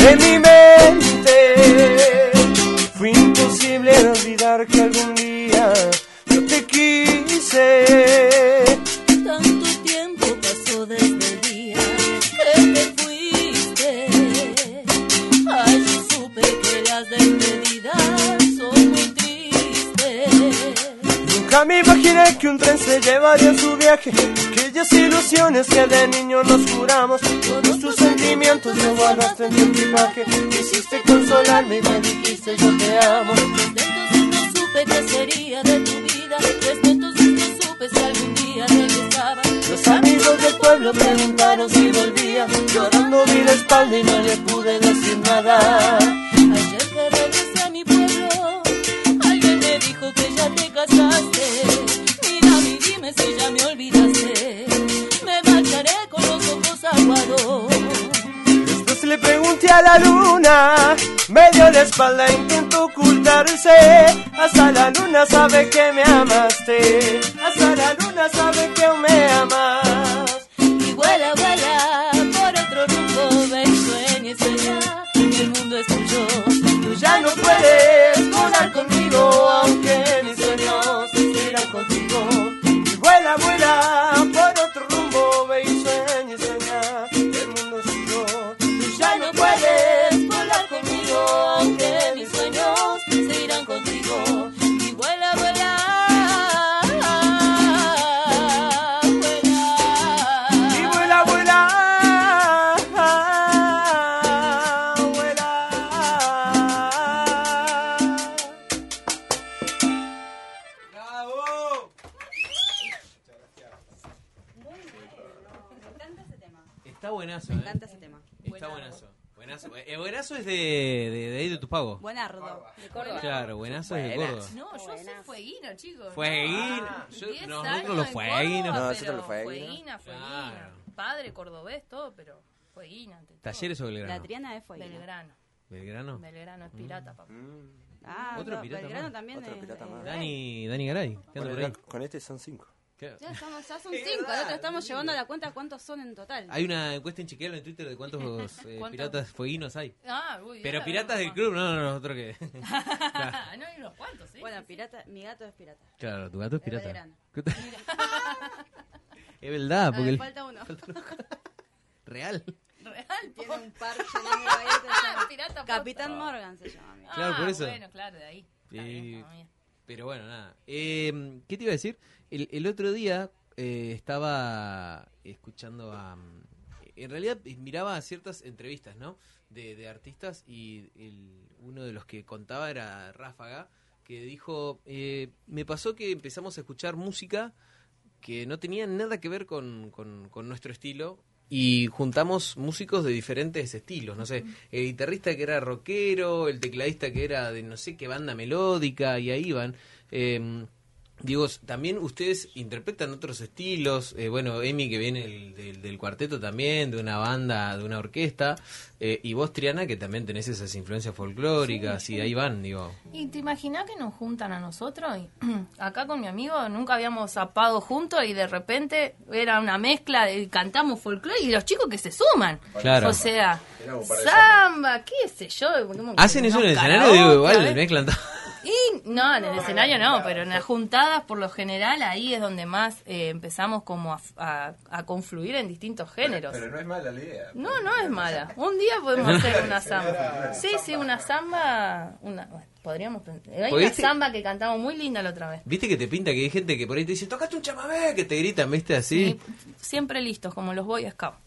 de mi mente. Fue imposible olvidar que algún día yo te quise. Tanto tiempo pasó desde el día que te fuiste. Ay, yo supe que las despedidas son muy tristes. Nunca me imaginé que un tren se llevaría en su viaje aquellas ilusiones que de niño nos juramos. Todos tus sentimientos los guardaste en tu equipaje. Quisiste consolarme y me dijiste yo te amo. Desde entonces no supe qué sería de tu vida. Desde entonces no supe si algún día regresaba. Los amigos del pueblo preguntaron si volvía. Llorando vi la espalda y no le pude decir nada. Ayer que regresé a mi pueblo, alguien me dijo que ya te casaste. Mírame y dime si ya me olvidaste. Me marcharé con los ojos aguados. Después le pregunté a la luna, me dio la espalda, intentó ocultarse. Hasta la luna sabe que me amaste. Hasta la luna sabe que aún me amas. Y vuela, vuela por otro rumbo, ve y sueña y sueña. El mundo es tuyo. Tú ya no puedes volar conmigo, aunque mis sueños irán contigo. Y vuela, vuela por otro rumbo, ve y sueña, el mundo es tuyo. Tú ya no puedes volar conmigo, aunque mis sueños se irán contigo. Y vuela, vuela, vuela. Y vuela, vuela, Está buenazo, Me encanta ese tema. Está buenazo. Buenazo es de ahí de tus pagos. Buenardo, de Córdoba. Claro, buenazo es de Córdoba. No, yo soy fueguino, chicos. Fueguino. No. 10 Nosotros años los en fueguinos. Córdoba, No, nosotros pero los fueguinos. fueguina. Claro. Padre cordobés, todo, pero fueguina ante todo. ¿Talleres o Belgrano? La Triana es fueguina. Belgrano. ¿Belgrano? Belgrano es pirata, papá. Ah, Otro no, pirata Belgrano más. también Otro es. pirata más. Dani Garay, ¿qué anda por ahí? Con este son 5. Claro. Ya son 5, nosotros estamos llevando a la cuenta cuántos son en total. Hay una encuesta en Chequealo en Twitter de cuántos piratas fueguinos hay. Ah, uy, Pero ya, piratas del club, no, nosotros que. Claro. No hay unos cuantos, ¿sí? Bueno, pirata, mi gato es pirata. Claro, tu gato es De pirata. Belgrano. Es verdad, Ah, porque. me el- falta uno. Real. Real, Tiene un parche negro ahí que se llama pirata Capitán Morgan se llama. Amigo. Claro, por eso. Bueno, claro, de ahí. Está bien, mamá mía. Pero bueno, nada. ¿Qué te iba a decir? El otro día estaba escuchando a... En realidad miraba ciertas entrevistas, ¿no? De artistas y uno de los que contaba era Ráfaga, que dijo, me pasó que empezamos a escuchar música que no tenía nada que ver con nuestro estilo. Y juntamos músicos de diferentes estilos, no sé, el guitarrista que era rockero, el tecladista que era de no sé qué banda melódica, y ahí van. Digo, también ustedes interpretan otros estilos, bueno, Emi que viene del cuarteto también, de una banda, de una orquesta, y vos Triana que también tenés esas influencias folclóricas, y ahí van, digo. ¿Y te imaginas que nos juntan a nosotros? Y acá con mi amigo nunca habíamos zapado juntos y de repente era una mezcla de cantamos folclore y los chicos que se suman. Claro. O sea, samba, qué sé yo. ¿Hacen eso en el unos escenario? karaoke, Digo, a igual, ver. mezclan todo. Y no, en el escenario no, pero en las juntadas por lo general ahí es donde más empezamos como a confluir en distintos géneros. Pero no es mala la idea. No, no es mala. Un día podemos hacer una samba. Sí, una samba. Podríamos pensar. Hay Porque una viste- samba que cantamos muy linda la otra vez. ¿Viste que te pinta que hay gente que por ahí te dice, tocate un chamamé, que te gritan, viste, así? Y siempre listos, como los Boy Scouts.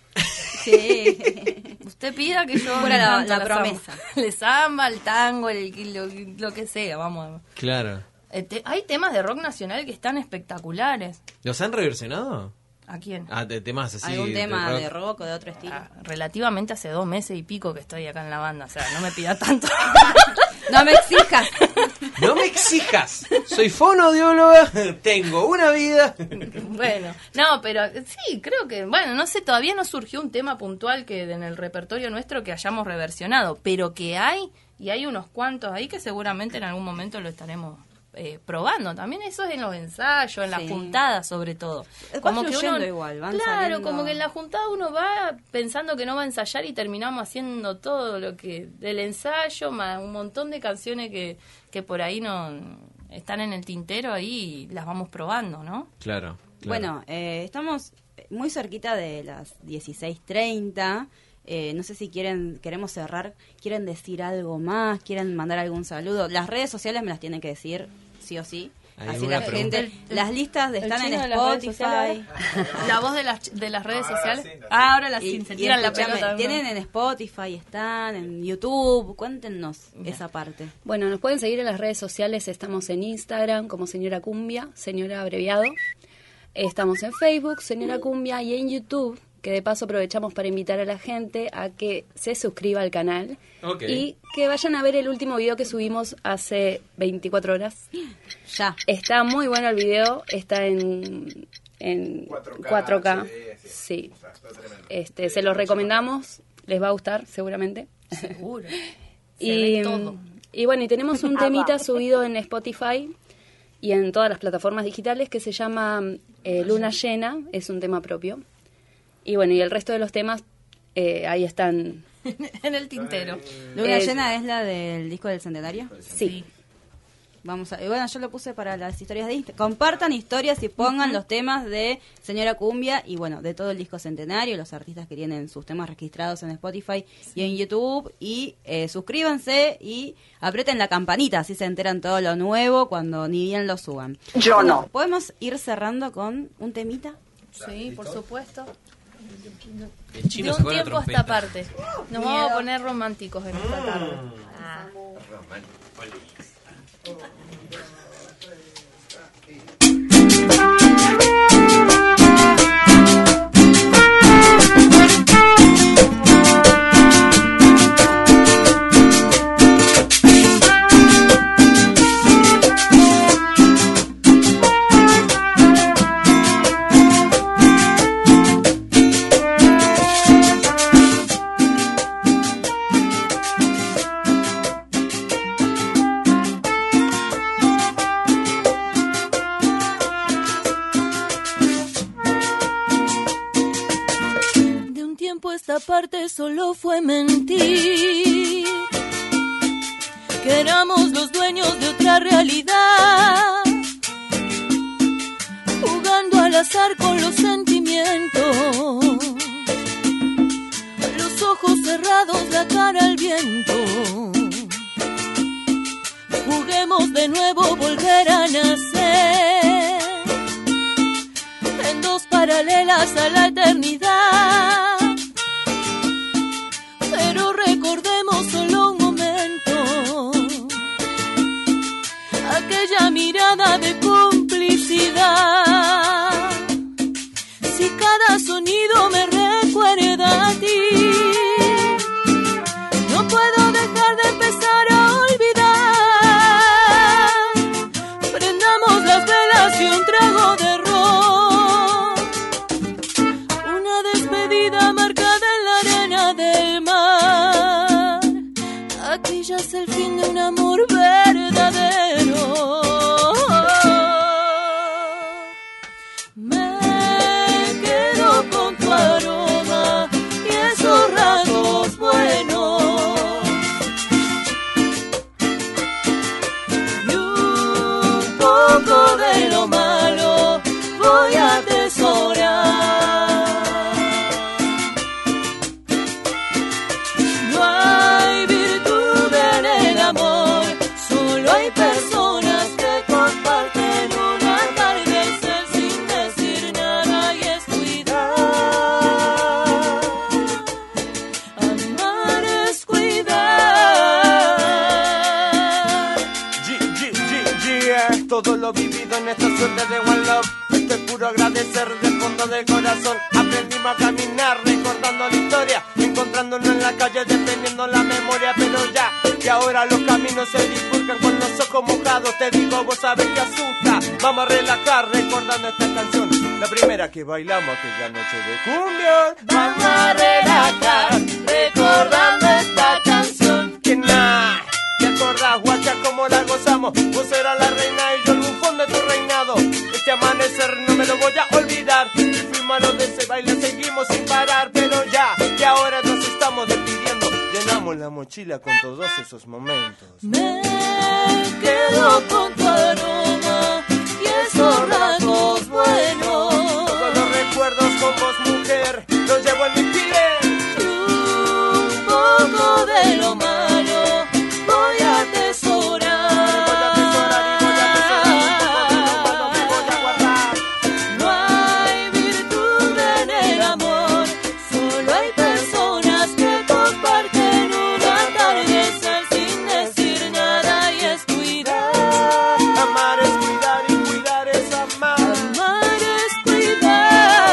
Sí. Usted pida que yo Fuera la canto promesa. samba. El samba, el tango, lo que sea, vamos. Claro. Hay temas de rock nacional que están espectaculares. ¿Los han reversionado? ¿A quién? Ah, de temas así. ¿Algún tema rock. de rock o de otro estilo? Relativamente hace 2 meses y pico que estoy acá en la banda, o sea, no me pida tanto. No me exijas. ¡No me exijas! Soy fonoaudióloga, tengo una vida. Bueno, no, pero sí, creo que, bueno, no sé, todavía no surgió un tema puntual que en el repertorio nuestro que hayamos reversionado, pero que hay, y hay unos cuantos ahí que seguramente en algún momento lo estaremos probando. También eso es en los ensayos, en las Sí. juntadas sobre todo. Va fluyendo igual, van claro, saliendo. como que en la juntada uno va pensando que no va a ensayar y terminamos haciendo todo lo que del ensayo, más un montón de canciones que por ahí no están en el tintero ahí y las vamos probando, ¿no? Claro. Bueno, estamos muy cerquita de las 16:30. No sé si queremos cerrar, quieren decir algo más, quieren mandar algún saludo. Las redes sociales me las tienen que decir, sí o sí. ¿Hay Así alguna la pregunta? gente, las listas están en chino de las redes Spotify. sociales. La voz de las redes sociales. Ahora las Y se tiran la escúchame, pelota. tienen en Spotify, están en YouTube. Cuéntenos esa parte. Bueno, nos pueden seguir en las redes sociales. Estamos en Instagram como Señora Cumbia, Señora abreviado. Estamos en Facebook, Señora Cumbia, y en YouTube, que de paso aprovechamos para invitar a la gente a que se suscriba al canal Ok. y que vayan a ver el último video que subimos hace 24 horas. Ya. Está muy bueno el video, está en 4K. Sí. Se los recomendamos, les va a gustar seguramente. Seguro. Se Y, ve todo. y bueno, y tenemos un temita subido en Spotify y en todas las plataformas digitales que se llama Luna Llena, es un tema propio. Y bueno, y el resto de los temas ahí están. En el tintero. Luna Llena es la del disco del centenario. Sí. Vamos a, bueno, yo lo puse para las historias de Instagram. Compartan historias y pongan los temas de Señora Cumbia y bueno, de todo el disco centenario, los artistas que tienen sus temas registrados en Spotify y en YouTube. Y suscríbanse y aprieten la campanita, así se enteran todo lo nuevo cuando ni bien lo suban. Yo no. ¿Podemos ir cerrando con un temita? Sí, por supuesto. El De chino un sacó la tiempo a trompeta. esta parte. Nos vamos a poner románticos en esta tarde. De un tiempo a esta parte solo fue mentir, que éramos los dueños de otra realidad, jugando al azar con los sentimientos, los ojos cerrados, la cara al viento. Juguemos de nuevo, volver a nacer en dos paralelas a la eternidad. Pero recordemos solo un momento aquella mirada de complicidad. Si cada sonido me recuerda a ti, no puedo dejar de empezar a olvidar. Prendamos las velas y un trago de ron, una despedida marcada en la arena del mar. Aquí ya es el fin de un amor verdadero. Me quedo con tu aroma y esos rasgos buenos, y un poco de lo malo voy a atesorar. No hay virtud en el amor, solo hay personas que comparten un atardecer sin decir nada, y es cuidar. Amar es cuidar. Todo lo vivido en esta suerte de One Love, esto es puro agradecer del fondo del corazón. Aprendimos a caminar recordando la historia, encontrándonos en la calle defendiendo la memoria. Pero ya, que ahora los caminos se bifurcan con los ojos mojados, te digo, vos sabés que asusta. Vamos a relajar recordando esta canción, la primera que bailamos aquella noche de cumbia. Vamos a relajar recordando esta canción. Que nada, ¿te acordás, guacha, cómo la gozamos? Vos eras era la reina y yo el bufón de tu reinado. Este amanecer no me lo voy a olvidar. Y fuimos a lo de ese baile, seguimos sin parar. Pero ya, que ahora nos estamos despidiendo, llenamos la mochila con todos esos momentos. Me quedo con tu aroma y esos rasgos buenos. Todos los recuerdos con vos, mujer, los llevo en mi piel. Y un poco de lo malo voy a atesorar. Voy a atesorar y voy a atesorar. Un poco de lo malo me voy a guardar. No hay virtud en el amor, solo hay personas que comparten un atardecer sin decir nada y es cuidar. Amar es cuidar y cuidar es amar. Amar es cuidar.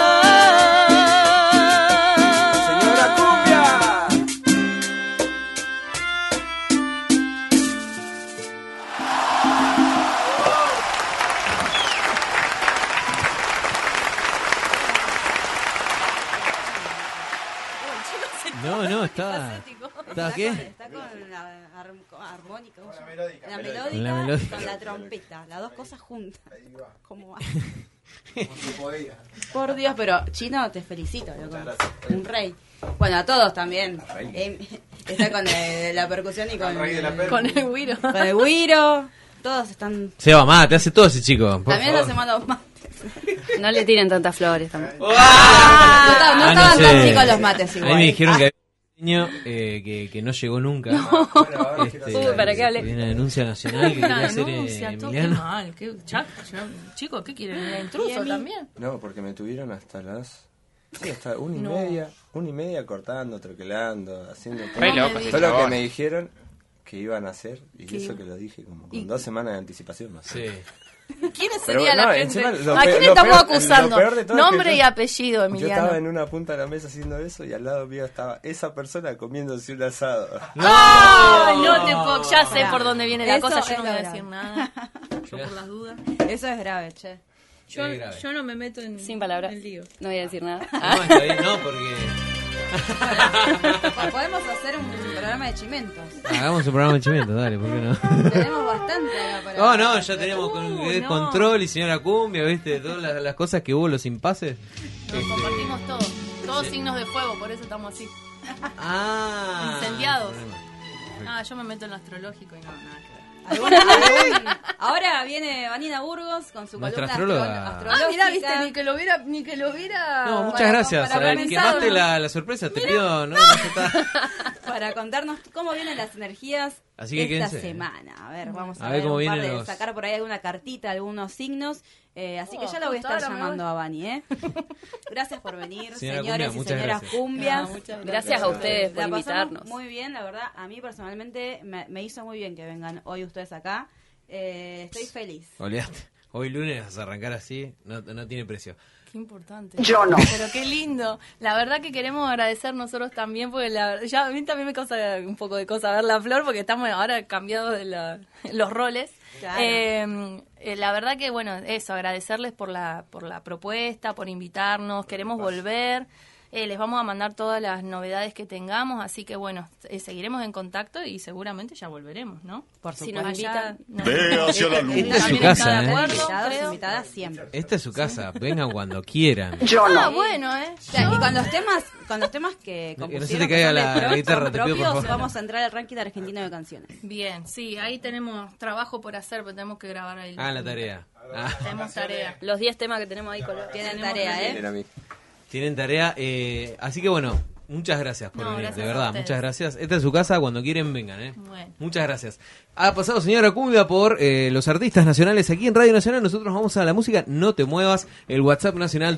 Señora Cumbia. No, estaba... ¿Estaba qué? Está con la armónica. ¿cómo se llama? La melódica. Con la melódica. Con la trompeta. Las dos cosas juntas. ¿Cómo va? Por Dios, pero Chino, te felicito, loco. Un rey. Bueno, a todos también. Está con la percusión y con Con el güiro. con el güiro. Todos están... Seba, te hace todo ese chico. Por También favor. hacemos los mates. No le tiren tantas flores también. No estaban tan sé. chicos los mates A igual. mí me dijeron que había un niño que no llegó nunca. Uy, ¿para qué hablé? Había una denuncia nacional que quería hacer Todo qué Emiliano. mal. Chicos, ¿qué quieren? ¿Un intruso también? No, porque me tuvieron hasta las... Sí, hasta una y media cortando, troquelando, haciendo todo. Re loco, Fue lo que me dijeron que iban a hacer, y eso que lo dije como con 2 semanas de anticipación más. Sí. ¿Quiénes Pero sería no, la gente? encima lo ¿A peor- quién lo estamos peor- acusando? lo peor de todo es que Nombre yo- y apellido, Yo Emiliano. estaba en una punta de la mesa haciendo eso y al lado mío estaba esa persona comiéndose un asado. ¡Ay, no te puedo! Ya sé por dónde viene la Eso cosa, es yo no voy a grave. decir nada. Yo por las dudas. Eso es grave, che. Yo, Es grave. yo no me meto en, Sin palabras. en lío. No voy a decir nada. No, está bien, no, porque... Podemos hacer un programa de chimentos. Hagamos un programa de chimiento, dale, ¿por qué no? Tenemos bastante acá para... No, ya tenemos no. control y señora Cumbia, ¿viste? Todas las cosas que hubo, los impases. Nos compartimos todo. Todos signos de fuego, por eso estamos así. Ah. Incendiados. Ah, yo me meto en lo astrológico y no, nada que ver. Ahora viene Vanina Burgos con su Nuestra columna astróloga. astrológica. Ah, mirá, viste, ni que lo hubiera. No, muchas para- gracias. para Quemaste comenzar. la sorpresa, te pido, ¿no? Para contarnos cómo vienen las energías Así que esta quédense. semana. A ver, vamos a, A ver cómo un par vienen de los- sacar por ahí alguna cartita, algunos signos. Así que ya la voy a estar ahora me llamando voy. a Vani, ¿eh? Gracias por venir, Señora señores Cumbia, y muchas señoras gracias. cumbias. No, muchas Gracias a ustedes por La pasamos invitarnos. muy bien, la verdad. A mí personalmente me hizo muy bien que vengan hoy ustedes acá. Estoy feliz. Olvídate. Hoy lunes vas a arrancar así, no tiene precio. Qué importante. Yo no. Pero qué lindo. La verdad que queremos agradecer nosotros también, porque ya a mí también me causa un poco de cosa ver la flor, porque estamos ahora cambiados de los roles. Claro. La verdad que, bueno, eso, agradecerles por la propuesta, por invitarnos. Queremos volver. Les vamos a mandar todas las novedades que tengamos, así que, bueno, seguiremos en contacto y seguramente ya volveremos, ¿no? Por Si supuesto. nos invitan. Ve hacia la luz. Esta es su También casa, está de ¿eh? acuerdo, Invitados, creo. invitadas siempre. Esta es su casa, vengan cuando quieran. Ah, bueno, ¿eh? O sea, y con los temas que no se compusieron, te caiga que son la propios, guitarra, te pido, por favor. vamos a entrar al ranking argentino de canciones. Bien, sí, ahí tenemos trabajo por hacer, pero tenemos que grabar ahí. La tarea. Tenemos tarea. Los 10 temas que tenemos ahí colocados. Tienen tarea, ¿eh? Era a mí. Tienen tarea, así que bueno, muchas gracias por No, venir, gracias de a verdad, ustedes. muchas gracias. Esta es su casa, cuando quieren vengan, Bueno. Muchas gracias. Ha pasado señora Cumbia por los artistas nacionales aquí en Radio Nacional. Nosotros vamos a la música, no te muevas. El WhatsApp nacional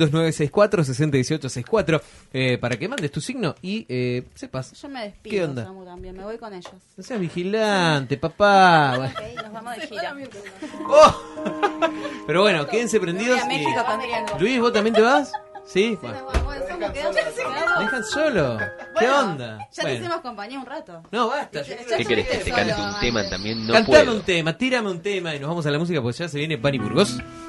2964-601864 para que mandes tu signo y sepas. Yo me despido, ¿Qué onda? Samu, también, me voy con ellos. No seas vigilante, papá. Bueno. Ok, nos vamos de gira. ¡Oh! Pero bueno, quédense prendidos. Voy a México con Diego. Luis, ¿vos también te vas? ¿Sí? Bueno. Quedamos. ¿Dejan solo? ¿Qué onda? Ya te Bueno. hicimos compañía un rato. No, basta. Ya ¿Qué querés? Que te estuviste cante solo un tema antes. también. No Cantame puedo. un tema, tírame un tema y nos vamos a la música porque ya se viene Pani Burgos.